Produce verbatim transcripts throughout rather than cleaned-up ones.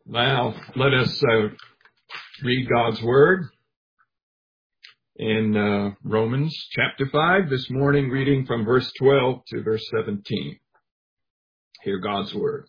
Now, let us uh, read God's Word in uh, Romans chapter five, this morning reading from verse twelve to verse seventeen. Hear God's Word.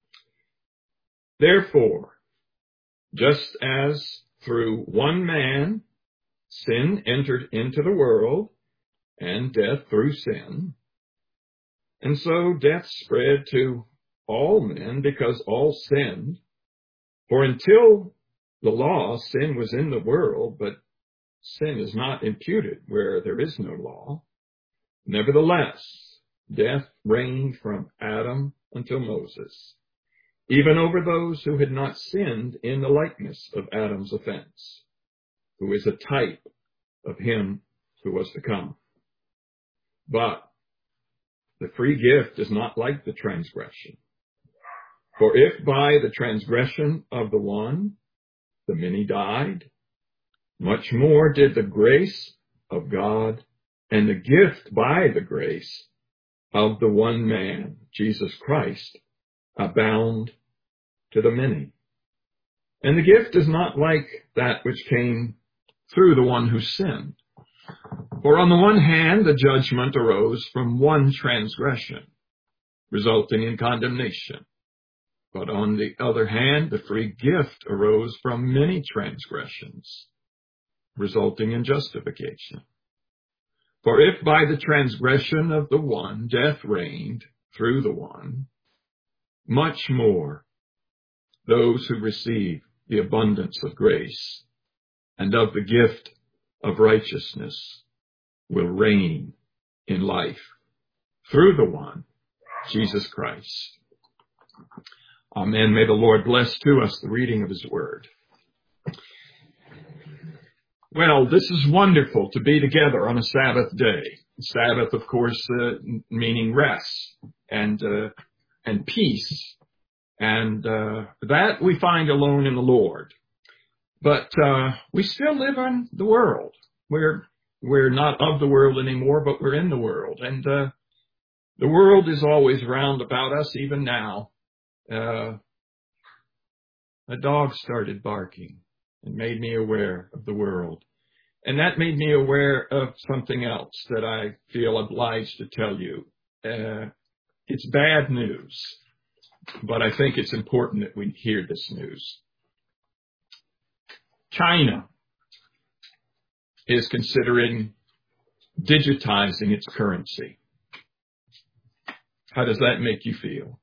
Therefore, just as through one man sin entered into the world, and death through sin, and so death spread to all men because all sinned. For until the law, sin was in the world, but sin is not imputed where there is no law. Nevertheless, death reigned from Adam until Moses, even over those who had not sinned in the likeness of Adam's offense, who is a type of him who was to come. But the free gift is not like the transgression. For if by the transgression of the one, the many died, much more did the grace of God and the gift by the grace of the one man, Jesus Christ, abound to the many. And the gift is not like that which came through the one who sinned. For on the one hand, the judgment arose from one transgression, resulting in condemnation. But on the other hand, the free gift arose from many transgressions, resulting in justification. For if by the transgression of the one death reigned through the one, much more those who receive the abundance of grace and of the gift of righteousness will reign in life through the one, Jesus Christ. Amen. May the Lord bless to us the reading of His Word. Well, this is wonderful to be together on a Sabbath day. Sabbath, of course, uh, meaning rest and uh, and peace, and uh, that we find alone in the Lord. But uh, we still live in the world. We're we're not of the world anymore, but we're in the world, and uh, the world is always round about us, even now. Uh, a dog started barking and made me aware of the world. And that made me aware of something else that I feel obliged to tell you. Uh, it's bad news, but I think it's important that we hear this news. China is considering digitizing its currency. How does that make you feel?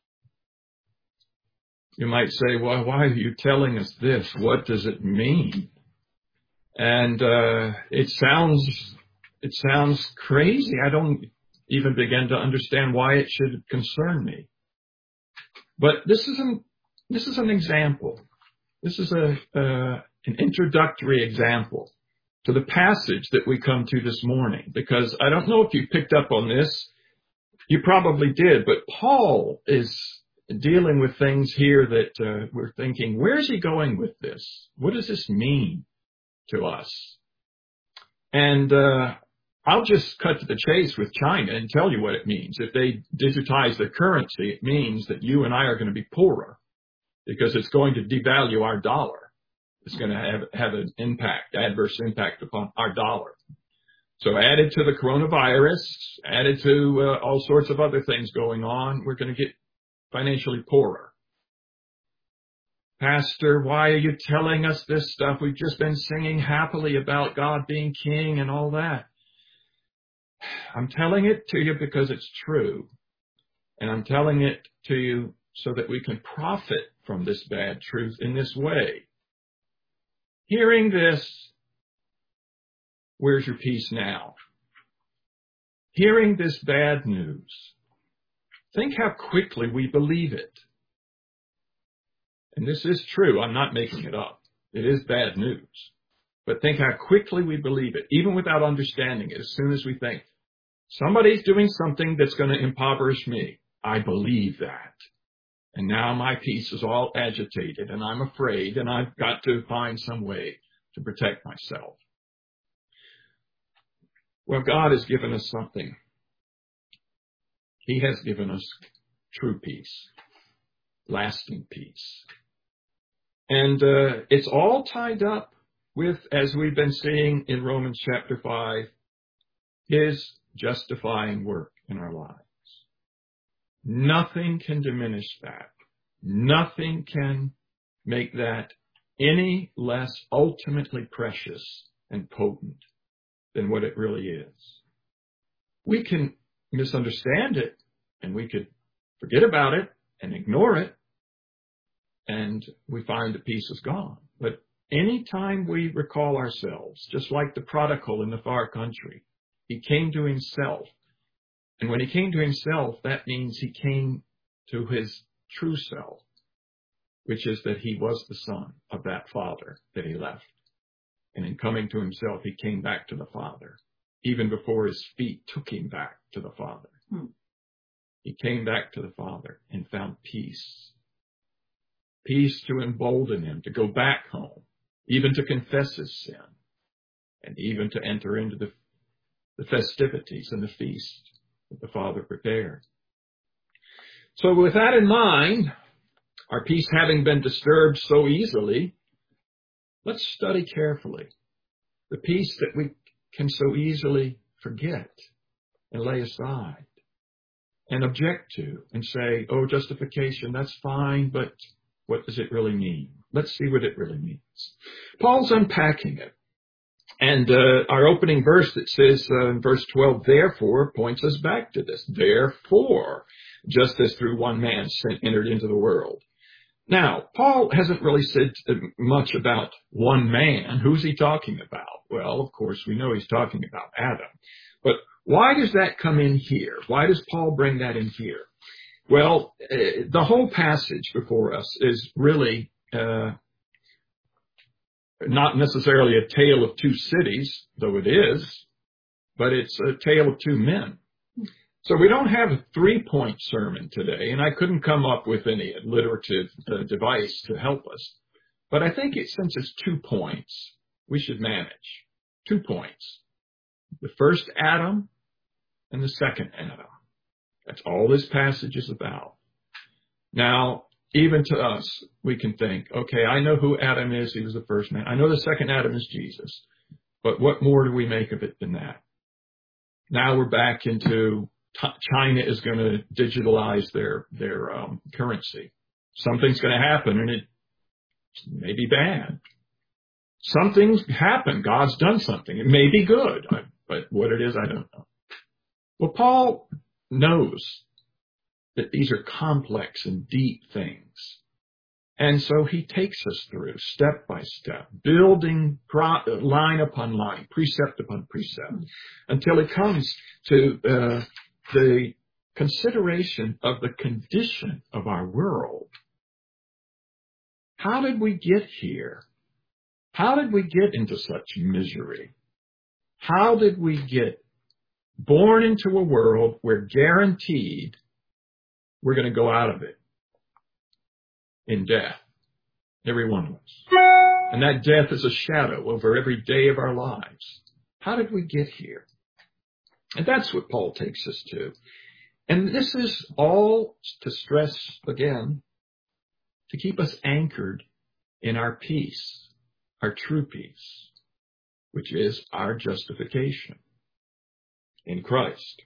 You might say, well, why are you telling us this? What does it mean? And uh, it sounds it sounds crazy. I don't even begin to understand why it should concern me. But this is an this is an example. This is a uh, an introductory example to the passage that we come to this morning. Because I don't know if you picked up on this. You probably did. But Paul is dealing with things here that uh, we're thinking, where is he going with this? What does this mean to us? And uh, I'll just cut to the chase with China and tell you what it means. If they digitize their currency, it means that you and I are going to be poorer because it's going to devalue our dollar. It's going to have, have an impact, adverse impact upon our dollar. So added to the coronavirus, added to uh, all sorts of other things going on, we're going to get financially poorer. Pastor, why are you telling us this stuff? We've just been singing happily about God being king and all that. I'm telling it to you because it's true. And I'm telling it to you so that we can profit from this bad truth in this way. Hearing this, where's your peace now? Hearing this bad news, think how quickly we believe it. And this is true. I'm not making it up. It is bad news. But think how quickly we believe it, even without understanding it. As soon as we think, somebody's doing something that's going to impoverish me, I believe that. And now my peace is all agitated, and I'm afraid, and I've got to find some way to protect myself. Well, God has given us something. He has given us true peace, lasting peace. And uh, it's all tied up with, as we've been seeing in Romans chapter five, his justifying work in our lives. Nothing can diminish that. Nothing can make that any less ultimately precious and potent than what it really is. We can misunderstand it, and we could forget about it and ignore it, and we find the peace is gone. But any time we recall ourselves, just like the prodigal in the far country, he came to himself. And when he came to himself, that means he came to his true self, which is that he was the son of that father that he left. And in coming to himself, he came back to the Father, even before his feet took him back to the Father. Hmm. He came back to the Father and found peace. Peace to embolden him to go back home, even to confess his sin, and even to enter into the, the festivities and the feast that the Father prepared. So with that in mind, our peace having been disturbed so easily, let's study carefully the peace that we can so easily forget and lay aside and object to and say, oh, justification, that's fine, but what does it really mean? Let's see what it really means. Paul's unpacking it. And uh, our opening verse that says uh, in verse twelve, therefore, points us back to this. Therefore, just as through one man sin entered into the world. Now, Paul hasn't really said much about one man. Who's he talking about? Well, of course, we know he's talking about Adam. But why does that come in here? Why does Paul bring that in here? Well, uh, the whole passage before us is really uh, not necessarily a tale of two cities, though it is, but it's a tale of two men. So we don't have a three-point sermon today, and I couldn't come up with any alliterative uh, device to help us. But I think it, since it's two points, we should manage. Two points. The first Adam and the second Adam. That's all this passage is about. Now, even to us, we can think, okay, I know who Adam is. He was the first man. I know the second Adam is Jesus. But what more do we make of it than that? Now we're back into China is going to digitalize their their um, currency. Something's going to happen, and it may be bad. Something's happened. God's done something. It may be good, but what it is, I don't know. Well, Paul knows that these are complex and deep things. And so he takes us through step by step, building pro- line upon line, precept upon precept, until it comes to uh, the consideration of the condition of our world. How did we get here? How did we get into such misery? How did we get born into a world where guaranteed we're going to go out of it in death? Every one of us. And that death is a shadow over every day of our lives. How did we get here? And that's what Paul takes us to. And this is all to stress again, to keep us anchored in our peace, our true peace, which is our justification in Christ.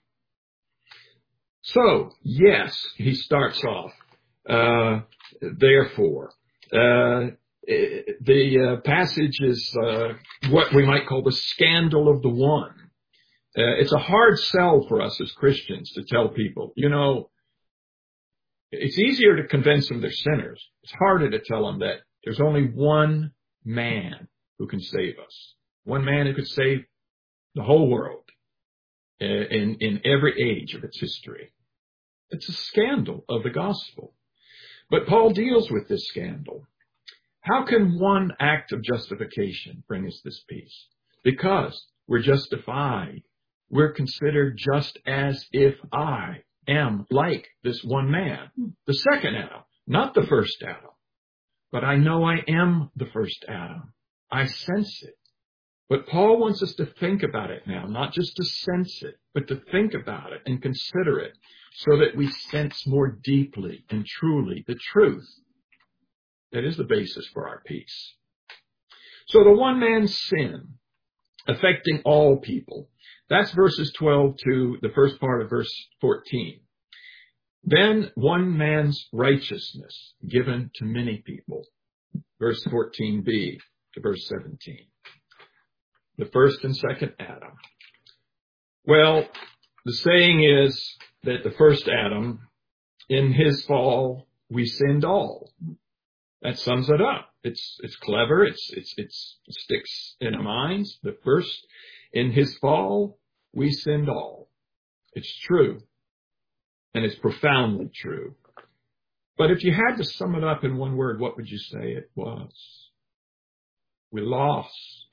So, yes, he starts off, uh, therefore. Uh, the uh, passage is uh, what we might call the scandal of the one. Uh, it's a hard sell for us as Christians to tell people, you know, it's easier to convince them they're sinners. It's harder to tell them that there's only one man who can save us. One man who could save the whole world uh, in, in every age of its history. It's a scandal of the gospel. But Paul deals with this scandal. How can one act of justification bring us this peace? Because we're justified. We're considered just as if I am like this one man, the second Adam, not the first Adam. But I know I am the first Adam. I sense it. But Paul wants us to think about it now, not just to sense it, but to think about it and consider it so that we sense more deeply and truly the truth That is the basis for our peace. So the one man's sin affecting all people. That's verses twelve to the first part of verse fourteen. Then one man's righteousness given to many people. Verse fourteen b to verse seventeen. The first and second Adam. Well, the saying is that the first Adam, in his fall, we sinned all. That sums it up. It's it's clever. It's it's it's it sticks in our minds. The first, in his fall, we sinned all. It's true, and it's profoundly true. But if you had to sum it up in one word, what would you say it was? We lost.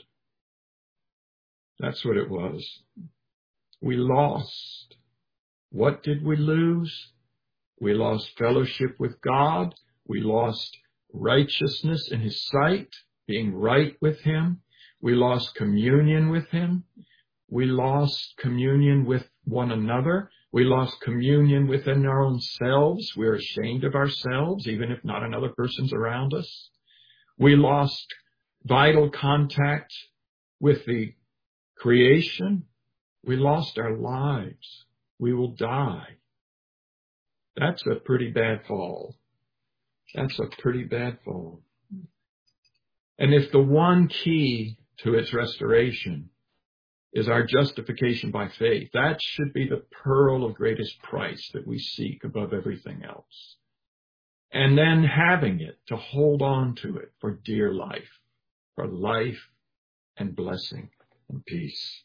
That's what it was. We lost. What did we lose? We lost fellowship with God. We lost righteousness in his sight, being right with him. We lost communion with him. We lost communion with one another. We lost communion within our own selves. We're ashamed of ourselves, even if not another person's around us. We lost vital contact with the creation. We lost our lives. We will die. That's a pretty bad fall. That's a pretty bad fall. And if the one key to its restoration is our justification by faith, that should be the pearl of greatest price that we seek above everything else. And then having it, to hold on to it for dear life, for life and blessing and peace.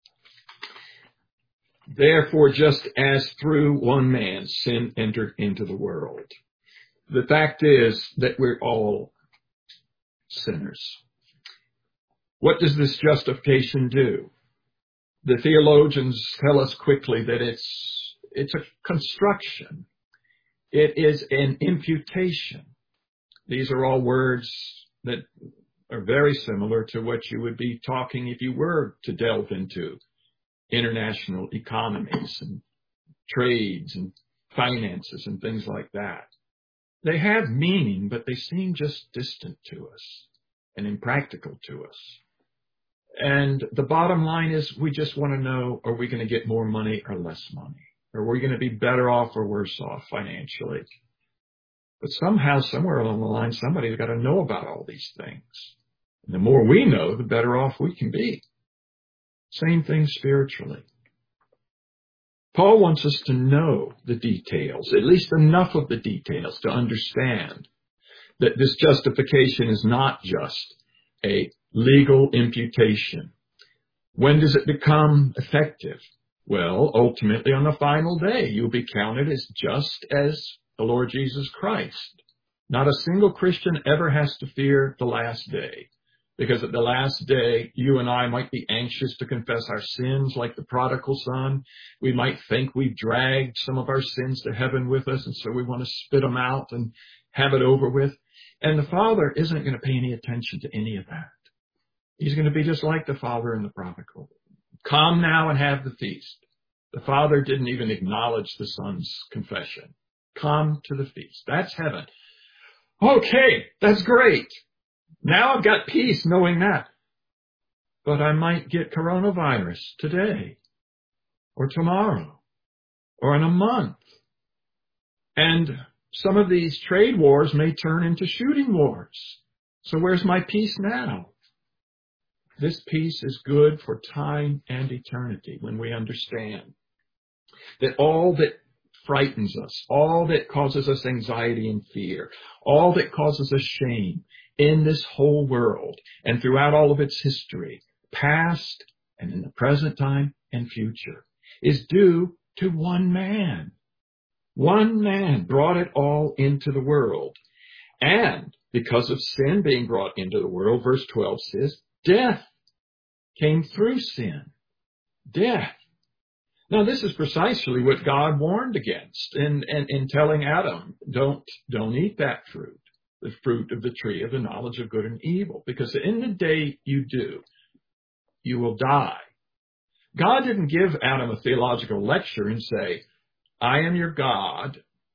Therefore, just as through one man sin entered into the world, the fact is that we're all sinners. What does this justification do? The theologians tell us quickly that it's it's a construction. It is an imputation. These are all words that are very similar to what you would be talking if you were to delve into international economies and trades and finances and things like that. They have meaning, but they seem just distant to us and impractical to us. And the bottom line is we just want to know, are we going to get more money or less money? Are we going to be better off or worse off financially? But somehow, somewhere along the line, somebody's got to know about all these things. And the more we know, the better off we can be. Same thing spiritually. Paul wants us to know the details, at least enough of the details to understand that this justification is not just a legal imputation. When does it become effective? Well, ultimately on the final day, you'll be counted as just as the Lord Jesus Christ. Not a single Christian ever has to fear the last day. Because at the last day, you and I might be anxious to confess our sins like the prodigal son. We might think we've dragged some of our sins to heaven with us, and so we want to spit them out and have it over with. And the Father isn't going to pay any attention to any of that. He's going to be just like the father and the prodigal. Come now and have the feast. The Father didn't even acknowledge the Son's confession. Come to the feast. That's heaven. Okay, that's great. Now I've got peace knowing that. But I might get coronavirus today or tomorrow or in a month. And some of these trade wars may turn into shooting wars. So where's my peace now? This peace is good for time and eternity when we understand that all that frightens us, all that causes us anxiety and fear, all that causes us shame, in this whole world and throughout all of its history, past and in the present time and future, is due to one man. One man brought it all into the world. And because of sin being brought into the world, verse twelve says, death came through sin. Death. Now, this is precisely what God warned against in, in, in telling Adam, don't, don't eat that fruit. The fruit of the tree of the knowledge of good and evil. Because in the day you do, you will die. God didn't give Adam a theological lecture and say, I am your God,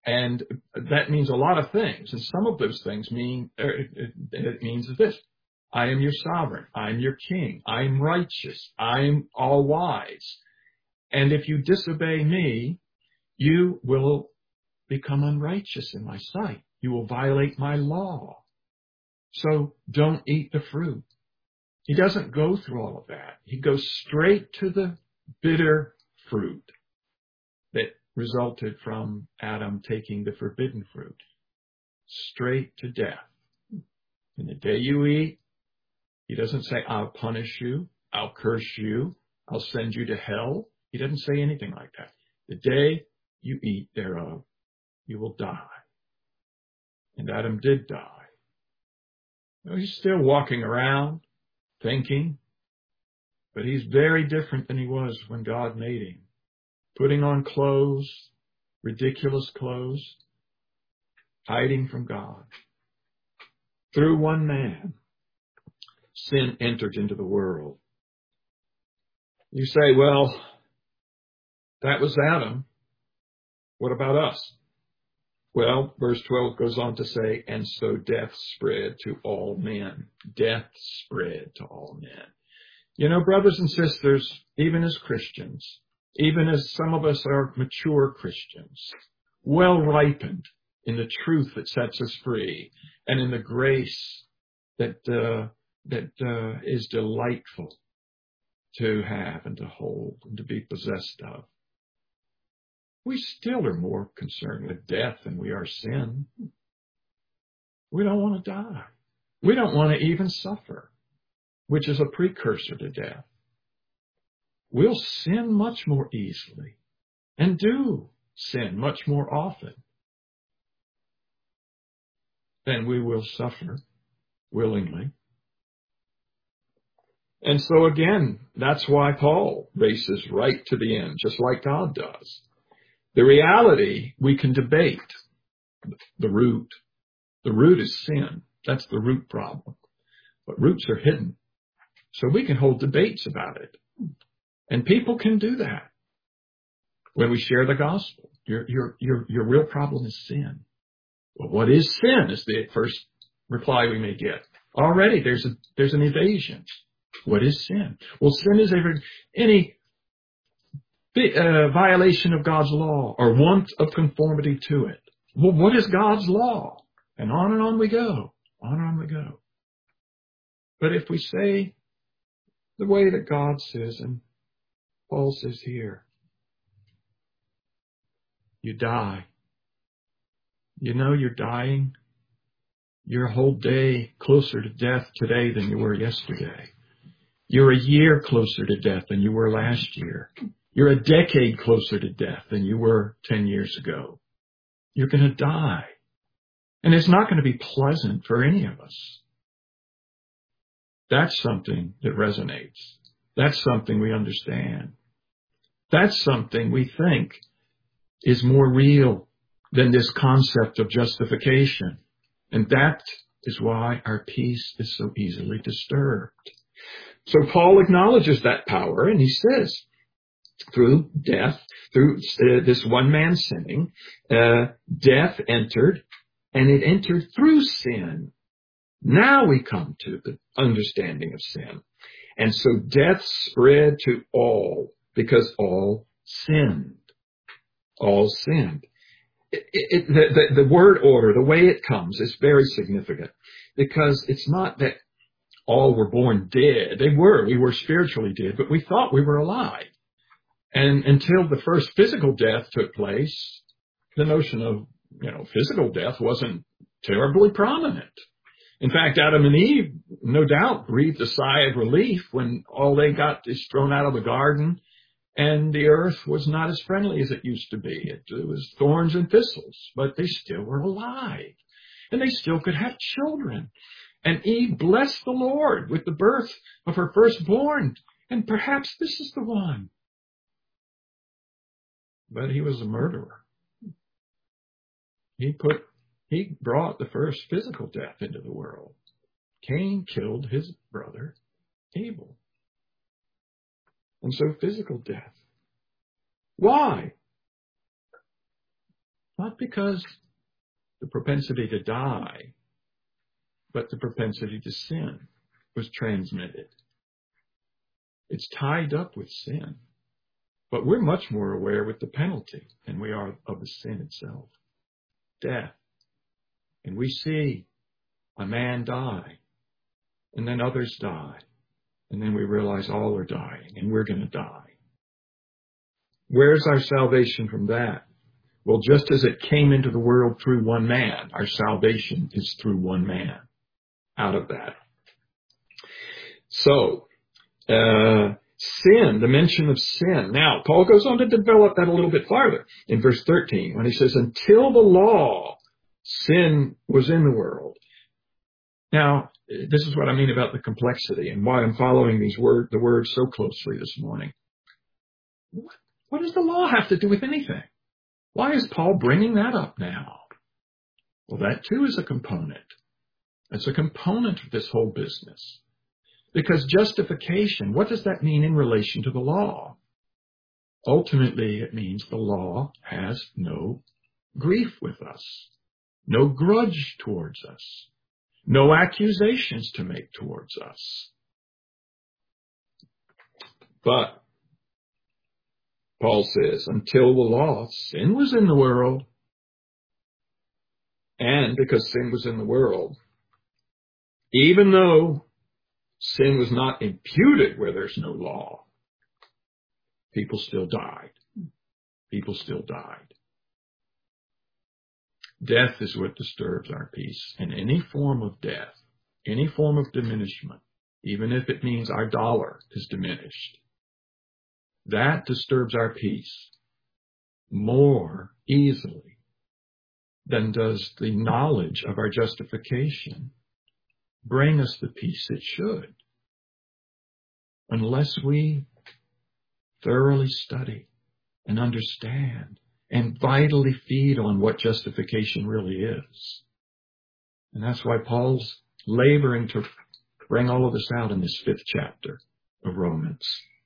And that means a lot of things. And some of those things mean, it, it means this. I am your sovereign. I'm your king. I'm righteous. I'm all wise. And if you disobey me, you will become unrighteous in my sight. You will violate my law. So don't eat the fruit. He doesn't go through all of that. He goes straight to the bitter fruit that resulted from Adam taking the forbidden fruit. Straight to death. And the day you eat, he doesn't say, I'll punish you, I'll curse you, I'll send you to hell. He doesn't say anything like that. The day you eat thereof, you will die. And Adam did die. Well, he's still walking around, thinking, but he's very different than he was when God made him. Putting on clothes, ridiculous clothes, hiding from God. Through one man, sin entered into the world. You say, well, that was Adam. What about us? Well, verse twelve goes on to say, and so death spread to all men. Death spread to all men. You know, brothers and sisters, even as Christians, even as some of us are mature Christians, well ripened in the truth that sets us free and in the grace that uh, that uh, is delightful to have and to hold and to be possessed of. We still are more concerned with death than we are sin. We don't want to die. We don't want to even suffer, which is a precursor to death. We'll sin much more easily and do sin much more often than we will suffer willingly. And so again, that's why Paul races right to the end, just like God does. The reality, we can debate the root. The root is sin. That's the root problem. But roots are hidden. So we can hold debates about it. And people can do that when we share the gospel. Your, your, your, your real problem is sin. Well, what is sin is the first reply we may get. Already there's a, there's an evasion. What is sin? Well, sin is every, any uh, violation of God's law or want of conformity to it. Well, what is God's law? And on and on we go. On and on we go. But if we say the way that God says, and Paul says here, you die. You know you're dying. You're a whole day closer to death today than you were yesterday. You're a year closer to death than you were last year. You're a decade closer to death than you were ten years ago. You're going to die. And it's not going to be pleasant for any of us. That's something that resonates. That's something we understand. That's something we think is more real than this concept of justification. And that is why our peace is so easily disturbed. So Paul acknowledges that power, and he says, through death, through uh, this one man sinning, uh, death entered, and it entered through sin. Now we come to the understanding of sin. And so death spread to all because all sinned. All sinned. It, it, the, the, the word order, the way it comes, is very significant because it's not that all were born dead. They were. We were spiritually dead, but we thought we were alive. And until the first physical death took place, the notion of, you know, physical death wasn't terribly prominent. In fact, Adam and Eve, no doubt, breathed a sigh of relief when all they got is thrown out of the garden and the earth was not as friendly as it used to be. It, it was thorns and thistles, but they still were alive and they still could have children. And Eve blessed the Lord with the birth of her firstborn. And perhaps this is the one. But he was a murderer. He put, he brought the first physical death into the world. Cain killed his brother Abel. And so physical death. Why? Not because the propensity to die, but the propensity to sin was transmitted. It's tied up with sin. But we're much more aware with the penalty than we are of the sin itself. Death. And we see a man die, and then others die, and then we realize all are dying, and we're going to die. Where's our salvation from that? Well, just as it came into the world through one man, our salvation is through one man out of that. So, uh, sin, the mention of sin. Now, Paul goes on to develop that a little bit farther in verse thirteen when he says, until the law, sin was in the world. Now, this is what I mean about the complexity and why I'm following these word, the words so closely this morning. What, what does the law have to do with anything? Why is Paul bringing that up now? Well, that too is a component. It's a component of this whole business. Because justification, what does that mean in relation to the law? Ultimately, it means the law has no grief with us, no grudge towards us, no accusations to make towards us. But Paul says, until the law, sin was in the world. And because sin was in the world, even though sin was not imputed where there's no law, people still died. People still died. Death is what disturbs our peace. And any form of death, any form of diminishment, even if it means our dollar is diminished, that disturbs our peace more easily than does the knowledge of our justification bring us the peace it should, unless we thoroughly study and understand and vitally feed on what justification really is. And that's why Paul's laboring to bring all of this out in this fifth chapter of Romans.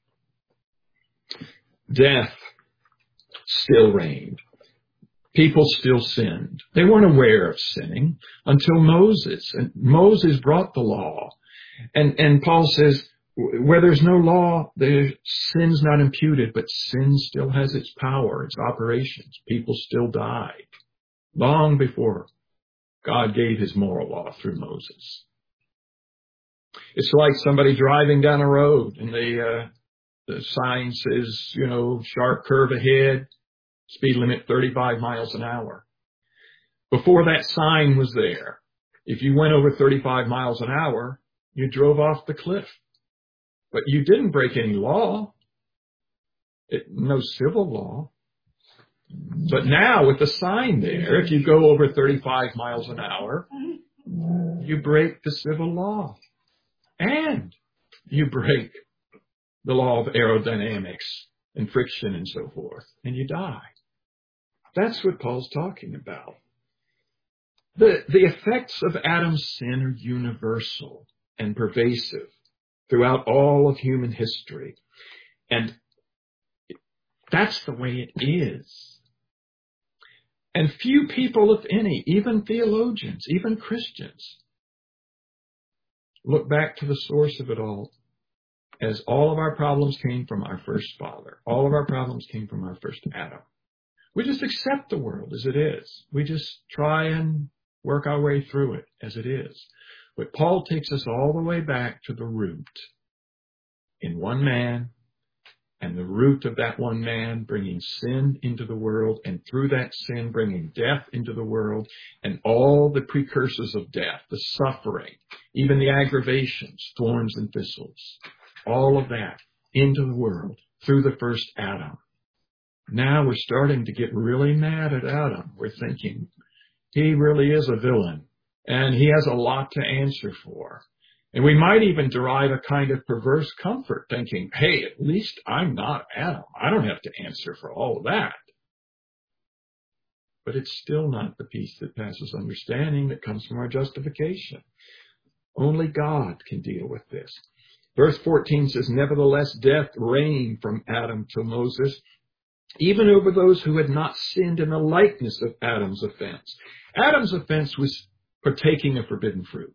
Death still reigned. People still sinned. They weren't aware of sinning until Moses. And Moses brought the law. And, and Paul says, where there's no law, there's sin's not imputed, but sin still has its power, its operations. People still died long before God gave his moral law through Moses. It's like somebody driving down a road and they, uh, the sign says, you know, sharp curve ahead, speed limit thirty-five miles an hour. Before that sign was there, if you went over thirty-five miles an hour, you drove off the cliff. But you didn't break any law, it, no civil law. But now with the sign there, if you go over thirty-five miles an hour, you break the civil law. And you break the law of aerodynamics and friction and so forth, and you die. That's what Paul's talking about. The, the effects of Adam's sin are universal and pervasive throughout all of human history. And that's the way it is. And few people, if any, even theologians, even Christians, look back to the source of it all as all of our problems came from our first father. All of our problems came from our first Adam. We just accept the world as it is. We just try and work our way through it as it is. But Paul takes us all the way back to the root in one man, and the root of that one man bringing sin into the world, and through that sin bringing death into the world, and all the precursors of death, the suffering, even the aggravations, thorns and thistles, all of that into the world through the first Adam. Now we're starting to get really mad at Adam. We're thinking he really is a villain, and he has a lot to answer for. And we might even derive a kind of perverse comfort, thinking, hey, at least I'm not Adam. I don't have to answer for all of that. But it's still not the peace that passes understanding that comes from our justification. Only God can deal with this. Verse fourteen says, nevertheless, death reigned from Adam to Moses, even over those who had not sinned in the likeness of Adam's offense. Adam's offense was partaking of forbidden fruit.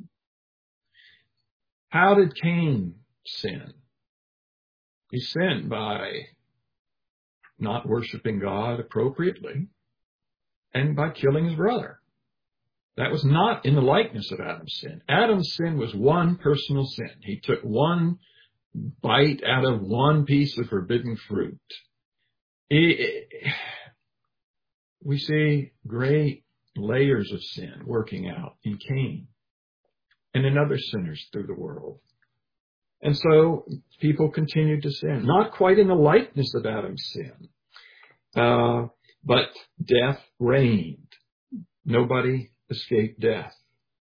How did Cain sin? He sinned by not worshiping God appropriately and by killing his brother. That was not in the likeness of Adam's sin. Adam's sin was one personal sin. He took one bite out of one piece of forbidden fruit. It, we see great layers of sin working out in Cain and in other sinners through the world. And so people continued to sin, not quite in the likeness of Adam's sin, uh, but death reigned. Nobody escaped death.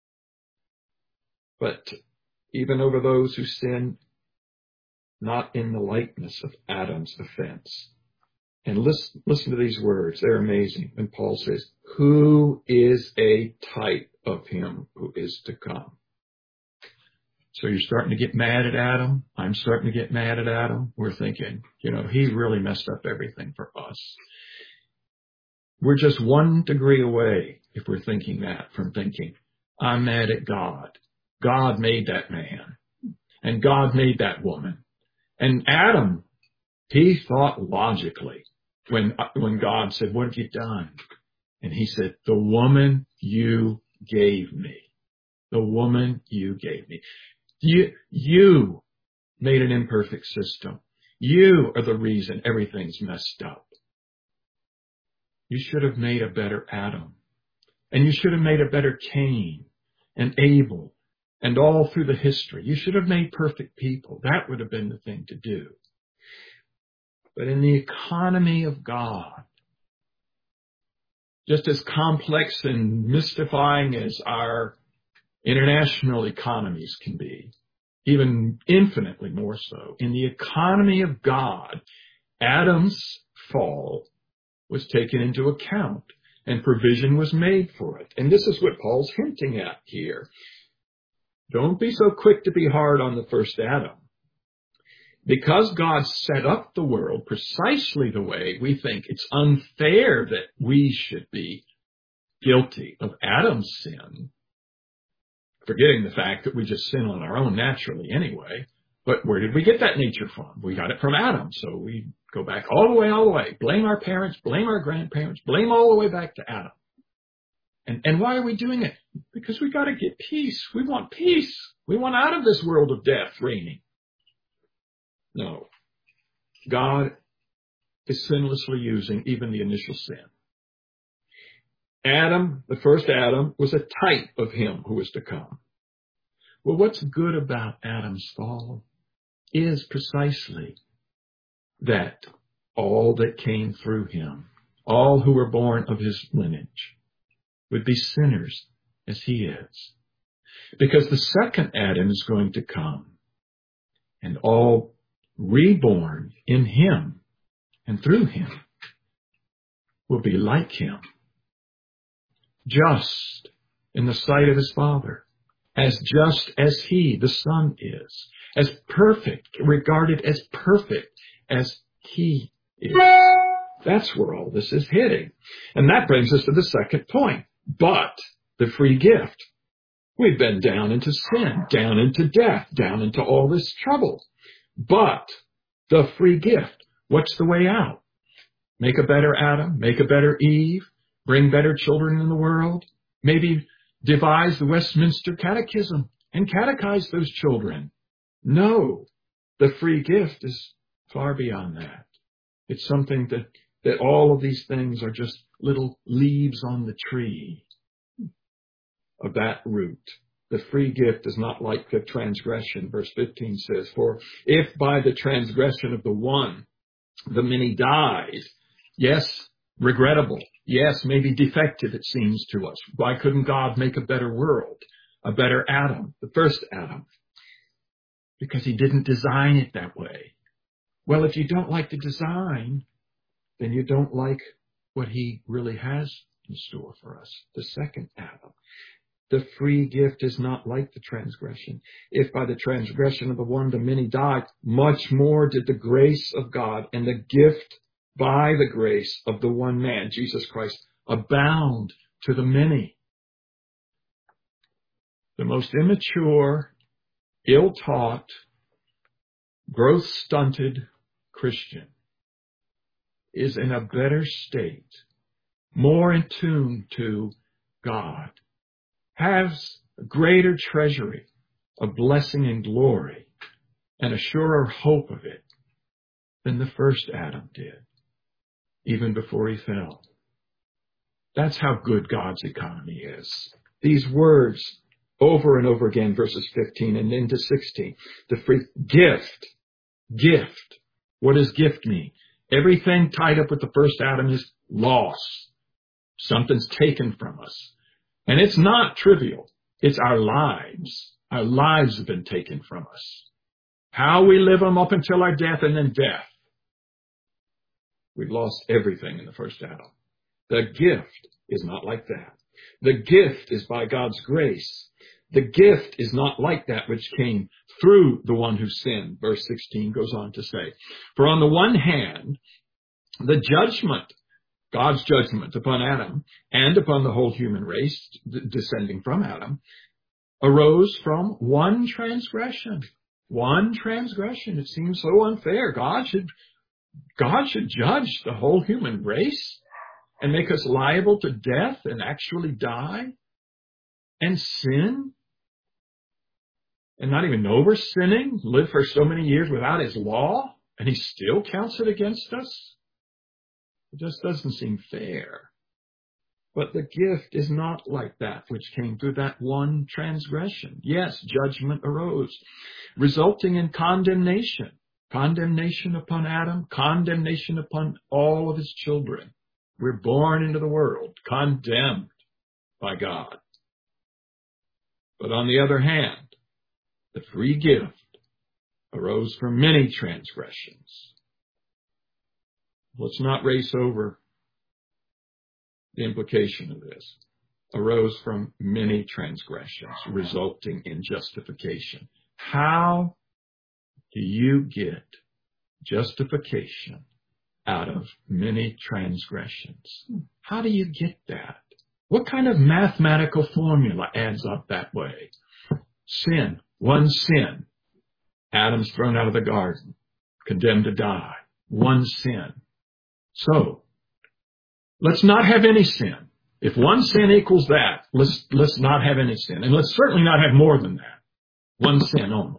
But even over those who sinned not in the likeness of Adam's offense. And listen, listen to these words. They're amazing. When Paul says, who is a type of him who is to come? So you're starting to get mad at Adam. I'm starting to get mad at Adam. We're thinking, you know, he really messed up everything for us. We're just one degree away, if we're thinking that, from thinking, I'm mad at God. God made that man. And God made that woman. And Adam, he thought logically when, when God said, what have you done? And he said, the woman you gave me. The woman you gave me. You, you made an imperfect system. You are the reason everything's messed up. You should have made a better Adam. And you should have made a better Cain and Abel and all through the history. You should have made perfect people. That would have been the thing to do. But in the economy of God, just as complex and mystifying as our international economies can be, even infinitely more so, in the economy of God, Adam's fall was taken into account and provision was made for it. And this is what Paul's hinting at here. Don't be so quick to be hard on the first Adam. Because God set up the world precisely the way we think, it's unfair that we should be guilty of Adam's sin, forgetting the fact that we just sin on our own naturally anyway. But where did we get that nature from? We got it from Adam. So we go back all the way, all the way. Blame our parents, blame our grandparents, blame all the way back to Adam. And, and why are we doing it? Because we got to get peace. We want peace. We want out of this world of death reigning. No. God is sinlessly using even the initial sin. Adam, the first Adam, was a type of him who was to come. Well, what's good about Adam's fall is precisely that all that came through him, all who were born of his lineage, would be sinners as he is. Because the second Adam is going to come, and all reborn in him and through him will be like him, just in the sight of his Father, as just as he, the Son, is, as perfect, regarded as perfect as he is. That's where all this is heading. And that brings us to the second point. But the free gift. We've been down into sin, down into death, down into all this trouble. But the free gift. What's the way out? Make a better Adam, make a better Eve, bring better children in the world, maybe devise the Westminster Catechism and catechize those children. No, the free gift is far beyond that. It's something that, that all of these things are just little leaves on the tree of that root. The free gift is not like the transgression. Verse fifteen says, for if by the transgression of the one, the many died, yes, regrettable, yes, maybe defective it seems to us. Why couldn't God make a better world, a better Adam, the first Adam? Because he didn't design it that way. Well, if you don't like the design, then you don't like what he really has in store for us, the second Adam. The free gift is not like the transgression. If by the transgression of the one the many died, much more did the grace of God and the gift by the grace of the one man, Jesus Christ, abound to the many. The most immature, ill-taught, growth-stunted Christian is in a better state, more in tune to God, has a greater treasury of blessing and glory, and a surer hope of it than the first Adam did, even before he fell. That's how good God's economy is. These words over and over again, verses fifteen and into sixteen. The free gift, gift. What does gift mean? Everything tied up with the first Adam is loss. Something's taken from us. And it's not trivial. It's our lives. Our lives have been taken from us. How we live them up until our death and then death. We've lost everything in the first Adam. The gift is not like that. The gift is by God's grace. The gift is not like that which came through the one who sinned. Verse sixteen goes on to say, for on the one hand, the judgment, God's judgment upon Adam and upon the whole human race d- descending from Adam, arose from one transgression. One transgression. It seems so unfair. God should, God should judge the whole human race and make us liable to death and actually die and sin and not even know we're sinning, live for so many years without his law, and he still counts it against us? It just doesn't seem fair. But the gift is not like that which came through that one transgression. Yes, judgment arose, resulting in condemnation. Condemnation upon Adam, condemnation upon all of his children. We're born into the world, condemned by God. But on the other hand, the free gift arose from many transgressions. Let's not race over the implication of this. Arose from many transgressions, resulting in justification. How do you get justification out of many transgressions? How do you get that? What kind of mathematical formula adds up that way? Sin, one sin. Adam's thrown out of the garden, condemned to die. One sin. So, let's not have any sin. If one sin equals that, let's, let's not have any sin. And let's certainly not have more than that. One sin only.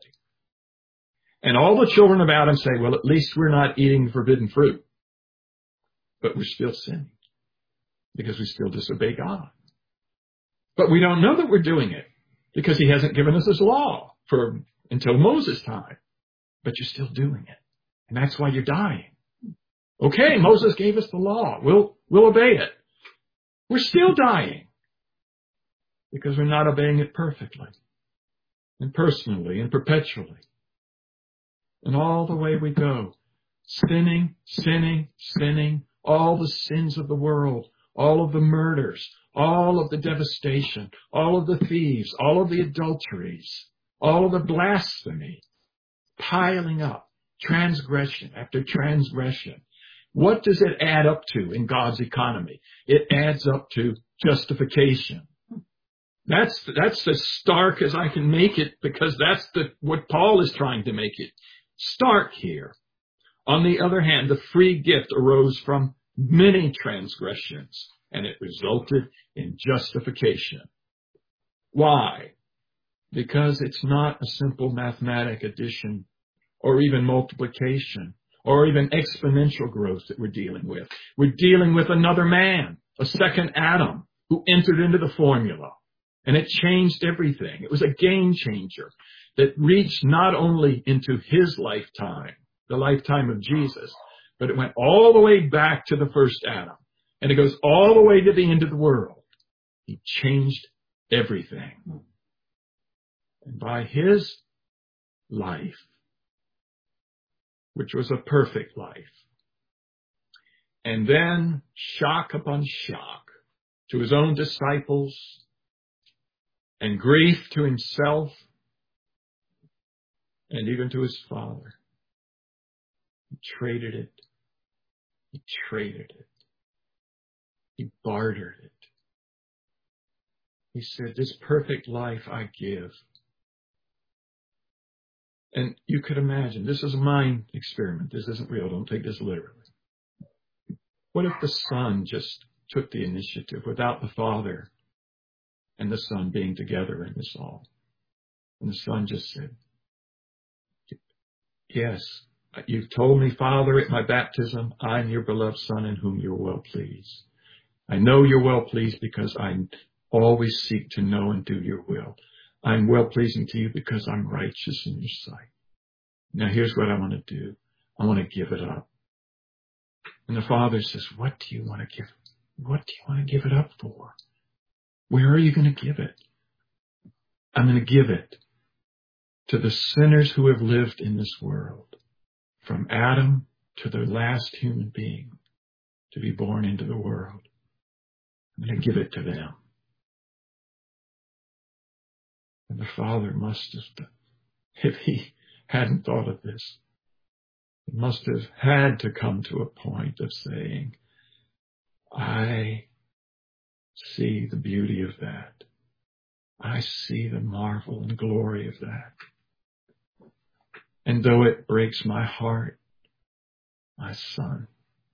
And all the children of Adam say, well, at least we're not eating forbidden fruit. But we're still sinning because we still disobey God. But we don't know that we're doing it because he hasn't given us his law for until Moses' time. But you're still doing it. And that's why you're dying. Okay, Moses gave us the law. We'll, we'll obey it. We're still dying because we're not obeying it perfectly and personally and perpetually. And all the way we go, sinning, sinning, sinning, all the sins of the world, all of the murders, all of the devastation, all of the thieves, all of the adulteries, all of the blasphemy, piling up, transgression after transgression. What does it add up to in God's economy? It adds up to justification. That's, that's as stark as I can make it because that's the, what Paul is trying to make it stark here. On the other hand, the free gift arose from many transgressions and it resulted in justification. Why? Because it's not a simple mathematic addition or even multiplication or even exponential growth that we're dealing with. We're dealing with another man, a second Adam, who entered into the formula. And it changed everything. It was a game changer that reached not only into his lifetime, the lifetime of Jesus, but it went all the way back to the first Adam. And it goes all the way to the end of the world. He changed everything. And by his life, which was a perfect life, and then shock upon shock to his own disciples and grief to himself and even to his Father, he traded it He traded it. He bartered it. He said, this perfect life I give. And you could imagine, this is a mind experiment. This isn't real. Don't take this literally. What if the Son just took the initiative without the Father and the Son being together in this all? And the Son just said, yes, you've told me, Father, at my baptism, I'm your beloved Son in whom you're well pleased. I know you're well pleased because I always seek to know and do your will. I'm well pleasing to you because I'm righteous in your sight. Now here's what I want to do. I want to give it up. And the Father says, what do you want to give? What do you want to give it up for? Where are you going to give it? I'm going to give it to the sinners who have lived in this world, from Adam to the last human being to be born into the world. I'm going to give it to them. And the Father must have, if he hadn't thought of this, he must have had to come to a point of saying, I see the beauty of that. I see the marvel and glory of that. And though it breaks my heart, my Son,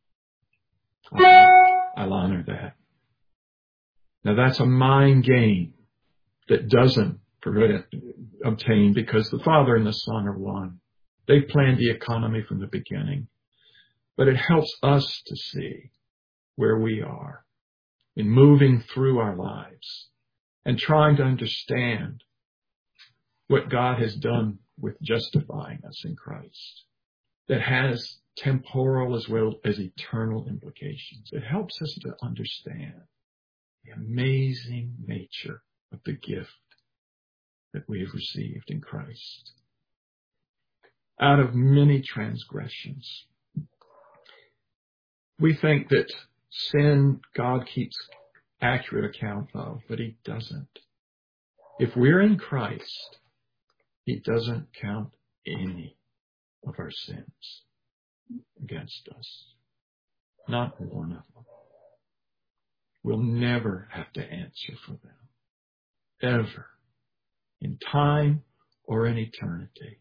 I'll, I'll honor that. Now that's a mind game that doesn't obtain because the Father and the Son are one. They planned the economy from the beginning. But it helps us to see where we are in moving through our lives and trying to understand what God has done with justifying us in Christ that has temporal as well as eternal implications. It helps us to understand the amazing nature of the gift that we have received in Christ. Out of many transgressions, we think that sin God keeps accurate account of, but he doesn't. If we're in Christ, he doesn't count any of our sins against us. Not one of them. We'll never have to answer for them. Ever. In time or in eternity.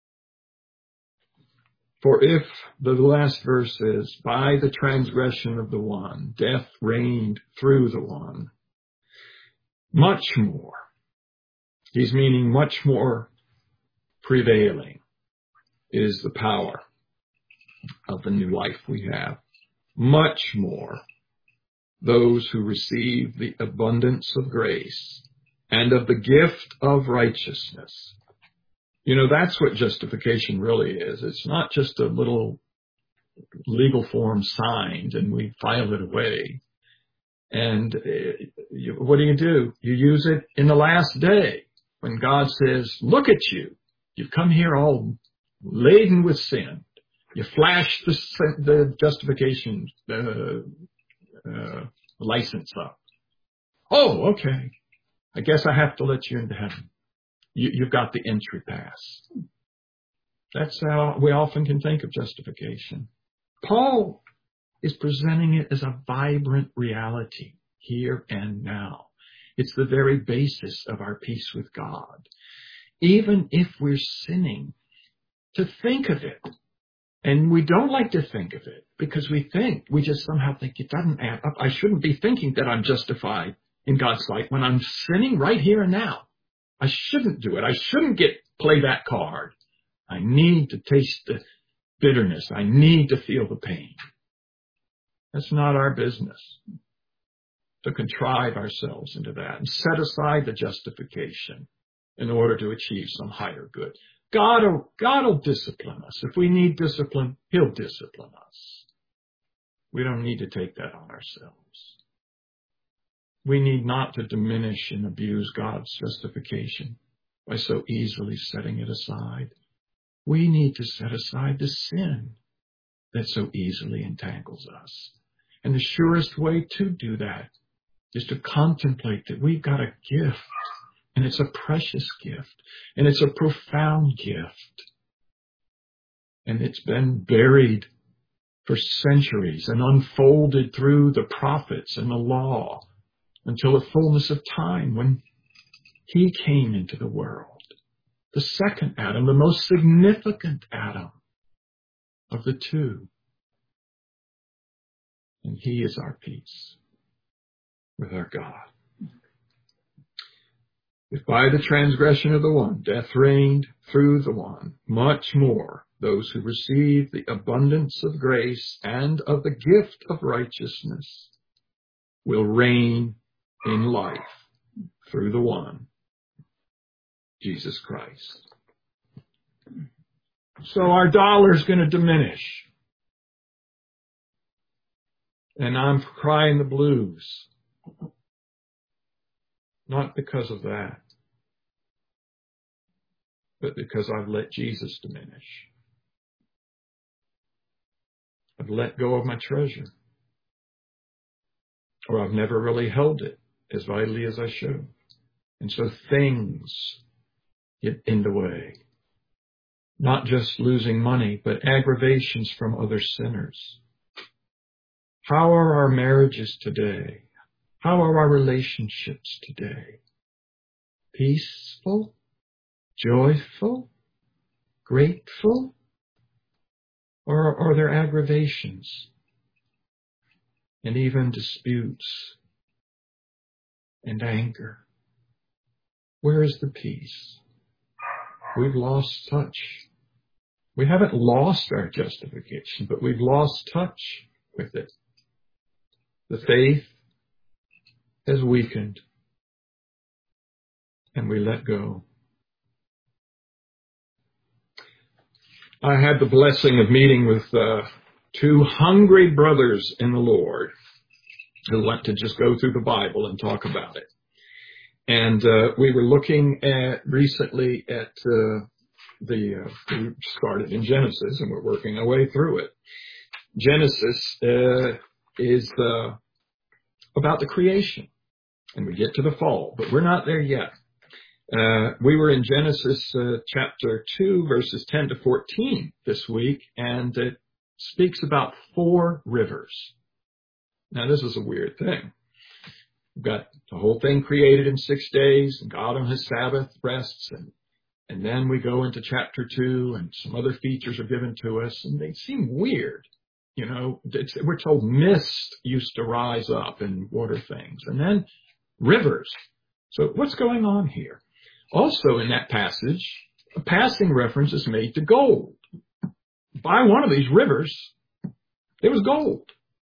For if, the last verse is, by the transgression of the one, death reigned through the one, much more, he's meaning much more prevailing, is the power of the new life we have. Much more, those who receive the abundance of grace and of the gift of righteousness. You know, that's what justification really is. It's not just a little legal form signed and we file it away. And uh, you, what do you do? You use it in the last day when God says, look at you. You've come here all laden with sin. You flash the, the justification uh, uh, license up. Oh, okay. I guess I have to let you into heaven. You, you've got the entry pass. That's how we often can think of justification. Paul is presenting it as a vibrant reality here and now. It's the very basis of our peace with God. Even if we're sinning, to think of it. And we don't like to think of it because we think, we just somehow think it doesn't add up. I shouldn't be thinking that I'm justified in God's sight when I'm sinning right here and now. I shouldn't do it. I shouldn't get play that card. I need to taste the bitterness. I need to feel the pain. That's not our business to contrive ourselves into that and set aside the justification in order to achieve some higher good. God will, God will discipline us. If we need discipline, he'll discipline us. We don't need to take that on ourselves. We need not to diminish and abuse God's justification by so easily setting it aside. We need to set aside the sin that so easily entangles us. And the surest way to do that is to contemplate that we've got a gift, and it's a precious gift, and it's a profound gift. And it's been buried for centuries and unfolded through the prophets and the law until the fullness of time when he came into the world. The second Adam, the most significant Adam of the two. And he is our peace with our God. If by the transgression of the one, death reigned through the one, much more those who receive the abundance of grace and of the gift of righteousness will reign in life through the one, Jesus Christ. So our dollar's going to diminish. And I'm crying the blues. Not because of that, but because I've let Jesus diminish. I've let go of my treasure. Or I've never really held it as vitally as I should. And so things get in the way. Not just losing money, but aggravations from other sinners. How are our marriages today? How are our relationships today? Peaceful? Joyful? Grateful? Or are there aggravations and even disputes and anger? Where is the peace? We've lost touch. We haven't lost our justification, but we've lost touch with it. The faith has weakened, and we let go. I had the blessing of meeting with uh, two hungry brothers in the Lord who want to just go through the Bible and talk about it. And uh, we were looking at recently at uh, the, uh, we started in Genesis and we're working our way through it. Genesis uh, is uh, about the creation. And we get to the fall, but we're not there yet. Uh, we were in Genesis uh, chapter two, verses ten to fourteen this week, and it speaks about four rivers. Now, this is a weird thing. We've got the whole thing created in six days, and God on his Sabbath rests, and, and then we go into chapter two, and some other features are given to us, and they seem weird. You know, it's, we're told mist used to rise up and water things, and then rivers. So what's going on here? Also in that passage, a passing reference is made to gold. By one of these rivers, there was gold.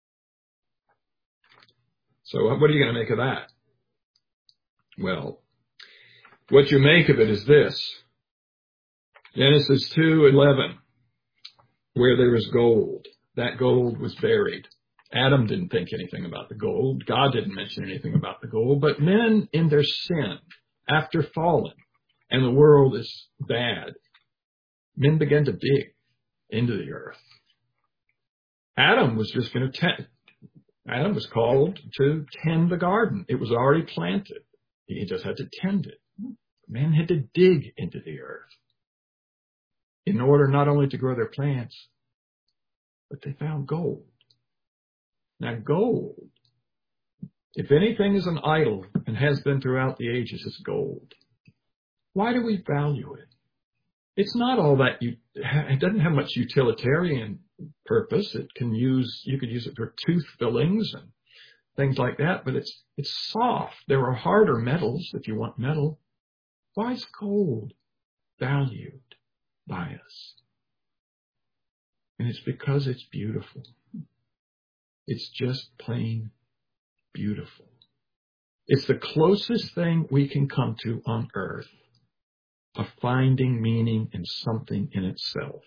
So what are you going to make of that? Well, what you make of it is this. Genesis two eleven, where there is gold, that gold was buried. Adam didn't think anything about the gold. God didn't mention anything about the gold. But men in their sin, after falling, and the world is bad, men began to dig into the earth. Adam was just going to tend. Adam was called to tend the garden. It was already planted. He just had to tend it. Men had to dig into the earth in order not only to grow their plants, but they found gold. Now, gold, if anything is an idol and has been throughout the ages, it's gold. Why do we value it? It's not all that you, it doesn't have much utilitarian purpose. It can use, you could use it for tooth fillings and things like that, but it's, it's soft. There are harder metals if you want metal. Why is gold valued by us? And it's because it's beautiful. It's just plain beautiful. It's the closest thing we can come to on earth of finding meaning in something in itself.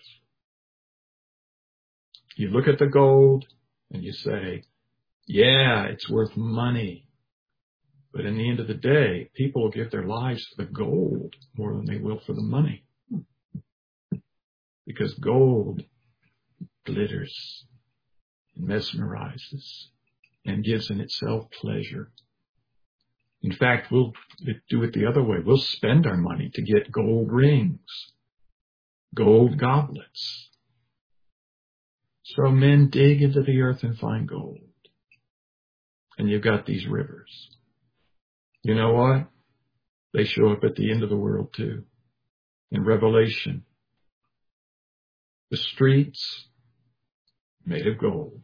You look at the gold and you say, yeah, it's worth money. But in the end of the day, people will give their lives for the gold more than they will for the money. Because gold glitters and mesmerizes and gives in itself pleasure. In fact, we'll do it the other way. We'll spend our money to get gold rings, gold goblets. So men dig into the earth and find gold. And you've got these rivers. You know what? They show up at the end of the world too. In Revelation, the streets made of gold.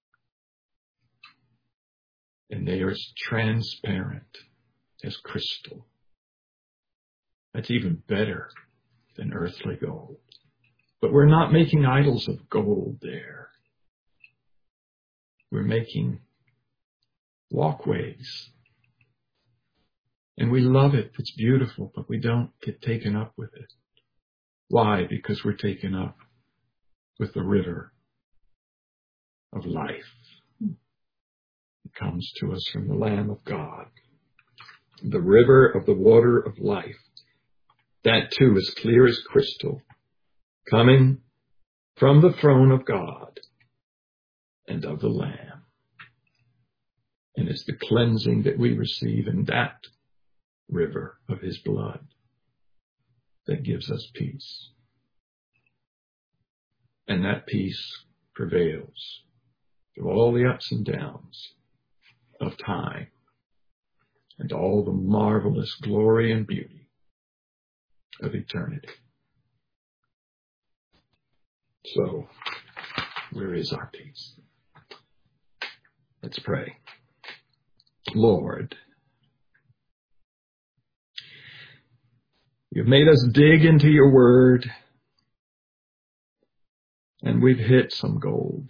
And they are as transparent as crystal. That's even better than earthly gold. But we're not making idols of gold there. We're making walkways. And we love it. It's beautiful, but we don't get taken up with it. Why? Because we're taken up with the river of life. It comes to us from the Lamb of God. The river of the water of life. That too is clear as crystal, coming from the throne of God and of the Lamb. And it's the cleansing that we receive in that river of his blood that gives us peace. And that peace prevails through all the ups and downs of time and all the marvelous glory and beauty of eternity. So, where is our peace? Let's pray. Lord, you've made us dig into your word, and we've hit some gold.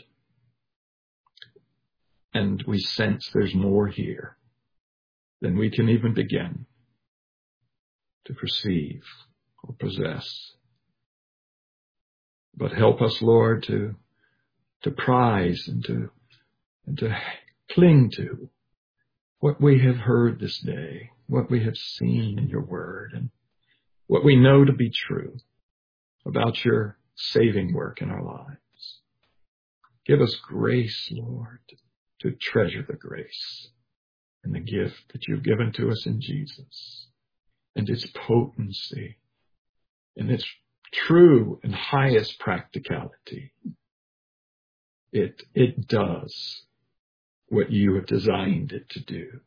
And we sense there's more here than we can even begin to perceive or possess. But help us, Lord, to, to prize and to, and to cling to what we have heard this day, what we have seen in your word, and what we know to be true about your saving work in our lives. Give us grace, Lord, to treasure the grace and the gift that you've given to us in Jesus, and its potency and its true and highest practicality. It, it does what you have designed it to do.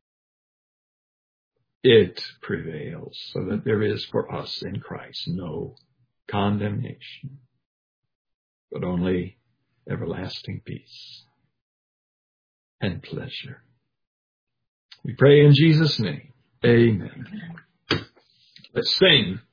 It prevails so that there is for us in Christ no condemnation, but only everlasting peace and pleasure. We pray in Jesus' name. Amen. Let's sing.